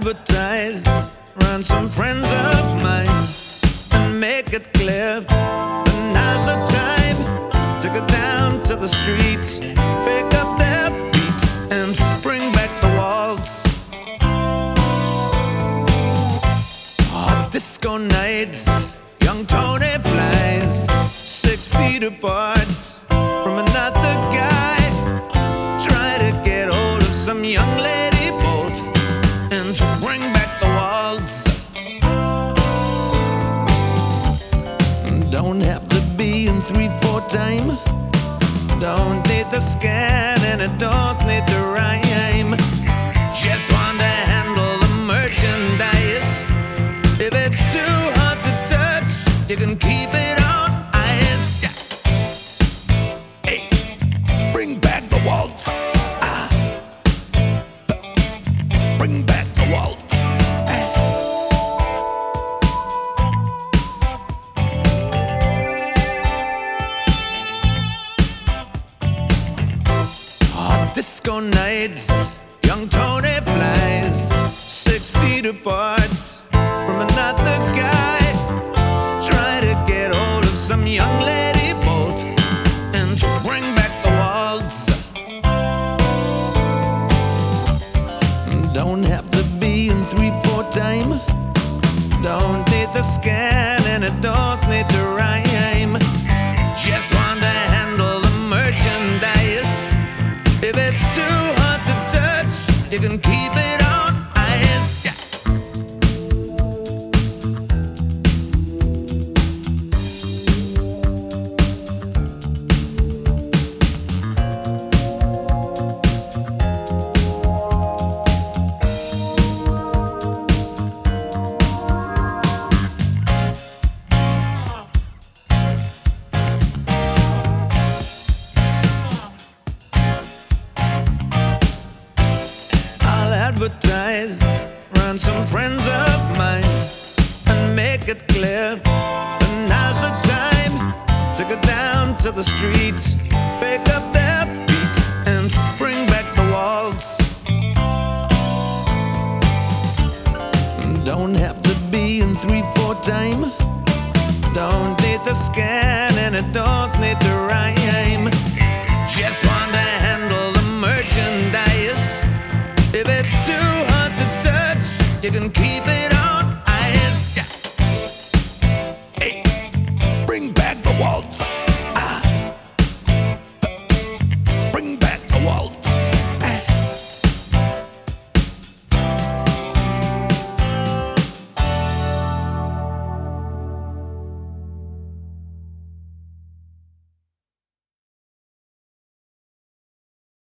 advertise around some friends of mine and make it clear that now's the time to go down to the street, pick up their feet and bring back the waltz. Hot disco nights, young Tony flies 6 feet apart from another guy, try to get hold of some young lady boat and to bring back the waltz. Don't have to be in 3/4 time, don't need the scan and it don't need the rhyme. Just want to handle the merchandise. If it's too hard to touch, you can keep it on ice. Yeah. Hey, bring back the waltz. Bring back the waltz. Hot disco nights, young Tony flies 6 feet apart from another guy, try to get hold of some young lady boat and to bring back the waltz. Don't have to be in 3/4 time, don't need the scan and it don't need the rhyme. Just want to handle the merchandise. If it's too hard to touch, you can keep it on ice. Yeah. Advertise around some friends of mine and make it clear that now's the time to go down to the street, pick up their feet and bring back the waltz. Don't have to be in 3/4 time, don't need the scan and it don't need the rhyme. Just want to handle the merchandise. If it's too hard to touch, you can keep it